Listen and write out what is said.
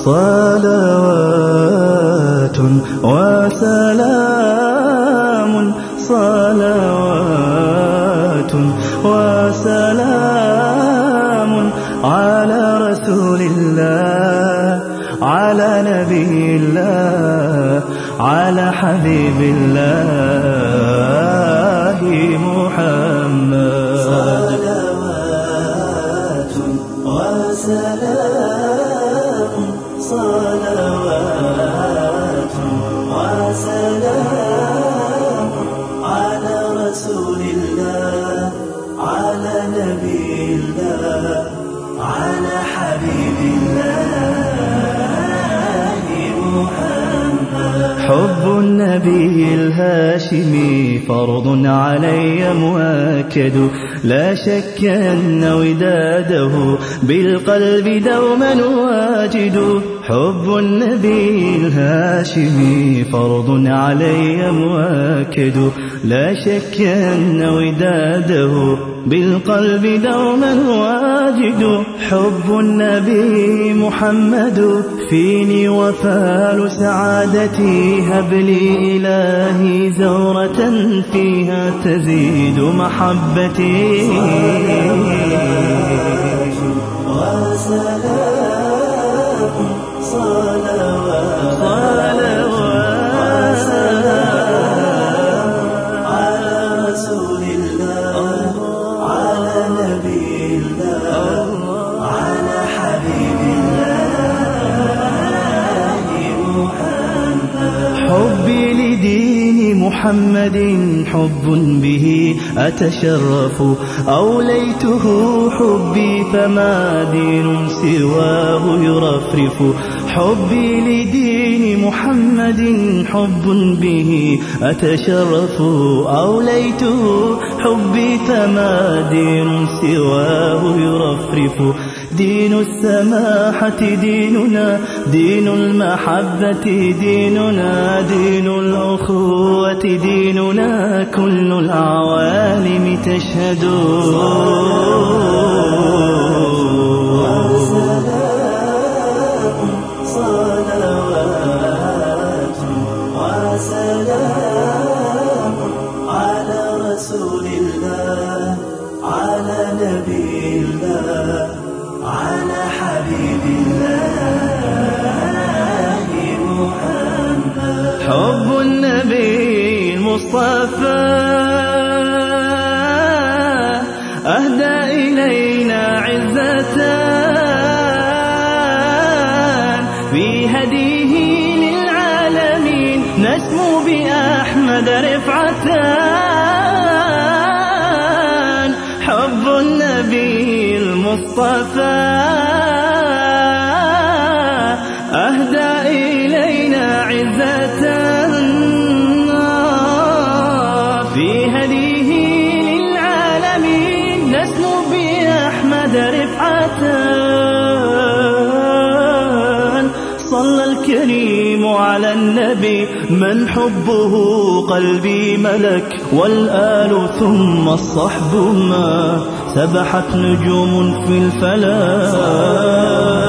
صلوات وسلام صلوات وسلام على رسول الله على نبي الله على حبيب الله محمد صلوات وسلام صلوات وسلام على رسول الله على نبي الله على حبيب الله محمد. حب النبي الهاشمي فرض علي مؤكد لا شك أن وداده بالقلب دوما واجد. حب النبي الهاشمي فرض علي مؤكد لا شك أن وداده بالقلب دوما واجد. حب النبي محمد فيني وفال سعادتي هب لي إلهي زورة فيها تزيد محبتي. وسلام صلوات على رسول الله على نبي الله على حبيب الله محمد. حبي لدين محمد حب به أتشرف أوليته حبي فما دين سواه يرفرف. حبي لدين محمد حب به أتشرف أوليته حبي فما دين سواه يرفرف. دين السماحة ديننا دين المحبة ديننا دين الأخوة ديننا كل العوالم تشهد. صلوات وسلام على رسول الله على نبي الله على حبيب الله محمد. حب النبي المصطفى أهدى إلينا عزتان في هديه للعالمين نسمو بأحمد رفعتان. حب النبي المصطفى أهدى إلينا عزتان في هديه للعالمين نسمو بأحمد رفعتان. صلى الكريم على النبي من حبه قلبي ملك والآل ثم الصحب ما سبحت نجوم في الفلك.